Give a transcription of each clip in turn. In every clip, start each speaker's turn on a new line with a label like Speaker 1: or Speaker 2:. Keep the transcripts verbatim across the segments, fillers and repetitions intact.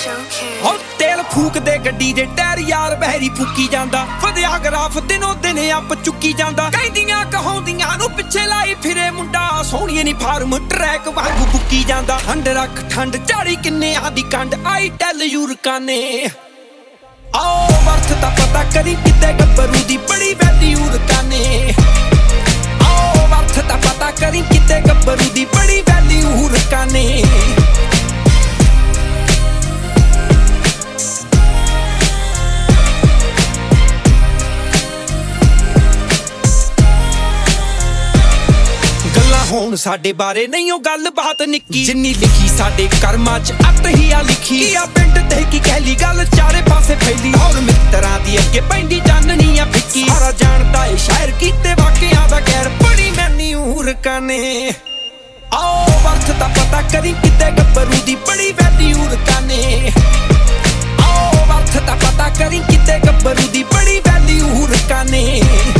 Speaker 1: ਹੋ ਤੇਲ ਫੂਕਦੇ ਗੱਡੀ ਦੇ ਟਾਇਰ ਯਾਰ ਬਹਿਰੀ ਫੂਕੀ ਜਾਂਦਾ ਫਦਿਆ ਗਰਾਫ ਦਿਨੋਂ ਦਿਨ ਆਪ ਚੁੱਕੀ ਜਾਂਦਾ ਕਹਿੰਦੀਆਂ ਕਹਾਉਂਦੀਆਂ ਨੂੰ ਪਿੱਛੇ ਲਾਈ ਫਿਰੇ ਮੁੰਡਾ ਸੋਹਣੀਏ ਨੀ ਫਾਰਮ ਟਰੈਕ ਵਾਂਗੂ ਬੁੱਕੀ ਜਾਂਦਾ ਠੰਡ ਰੱਖ ਠੰਡ ਝਾੜੀ ਕਿੰਨੇ ਆਦੀ ਕੰਡ ਆਈ ਟੈਲ ਯੂਰਕਾਨੇ ਆਓ ਵਰਥ ਤਾਂ ਪਤਾ ਕਰੀ ਕਿਤੇ ਗੱਭਰੂ ਦੀ ਬੜੀ ਵੈਲਿਊ ਰਕਾਨੇ ਆਓ ਵਰਥ ਤਾਂ ਪਤਾ ਕਰੀ ਕਿਤੇ ਗੱਭਰੂ ਦੀ ਬੜੀ ਵੈਲਿਊ ਰਕਾਨੇ ਹੁਣ ਸਾਡੇ ਬਾਰੇ ਨਹੀਂ ਉਹ ਗੱਲ ਬਾਤ ਨਿੱਕੀ ਜਿੰਨੀ ਲਿਖੀ ਸਾਡੇ ਕਰਮਾਂ ਚ ਅੱਤ ਹੀ ਆ ਲਿਖੀ ਕੀ ਆ ਪਿੰਡ ਤੇ ਕੀ ਕਹਿਲੀ ਗੱਲ ਚਾਰੇ ਪਾਸੇ ਫੈਲੀ ਹੋਰ ਮਿੱਤਰਾਂ ਦੀ ਅੱਗੇ ਪੈਂਦੀ ਚਾਨਣੀ ਆ ਫਿੱਕੀ ਸਾਰਾ ਜਾਣਦਾ ਏ ਸ਼ਾਇਰ ਕੀਤੇ ਵਾਕਿਆਂ ਦਾ ਗੈਰ ਬੜੀ ਮੈਨੀ ਰਕਾਨੇ ਆਓ ਵਰਥ ਤਾਂ ਪਤਾ ਕਰੀ ਕਿਤੇ ਗੱਭਰੂ ਦੀ ਬੜੀ ਵੈਲਿਊ ਰਕਾਨੇ ਆਓ ਵਰਥ ਤਾਂ ਪਤਾ ਕਰੀ ਕਿਤੇ ਗੱਭਰੂ ਦੀ ਬੜੀ ਵੈਲਿਊ ਰਕਾਨੇ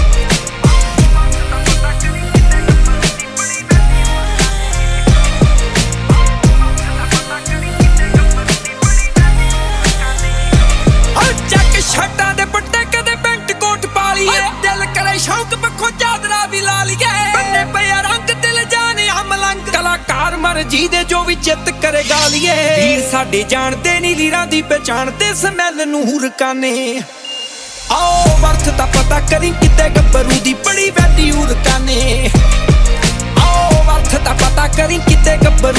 Speaker 1: ਛੱਟਾਂ ਦੇ ਪੱਟੇ ਕਦੇ ਪੈਂਟ ਕੋਟ ਪਾ ਲਈਏ ਦਿਲ ਕਰੇ ਸ਼ੌਕ ਪੱਖੋਂ ਚਾਦਰਾ ਵੀ ਲਾ ਲਈਏ ਬੰਨੇ ਪਿਆ ਰੰਗ ਦਿਲ ਜਾਣੇ ਅਮਲੰਗ ਕਲਾਕਾਰ ਮਰਜੀ ਦੇ ਜੋ ਵੀ ਚਿੱਤ ਕਰੇ ਗਾ ਲਈਏ ਵੀਰ ਸਾਡੇ ਜਾਣਦੇ ਨੀ ਲੀਰਾਂ ਦੀ ਪਛਾਣ ਤੇ ਸਮੈਲ ਨੂੰ ਰਕਾਨੇ ਆਓ ਵਰਥ ਤਾਂ ਪਤਾ ਕਰੀ ਕਿਤੇ ਗੱਭਰੂ ਦੀ ਬੜੀ ਵੈਲਿਊ ਰਕਾਨੇ ਆਓ ਵਰਥ ਤਾਂ ਪਤਾ ਕਰੀ ਕਿਤੇ ਗੱਭਰੂ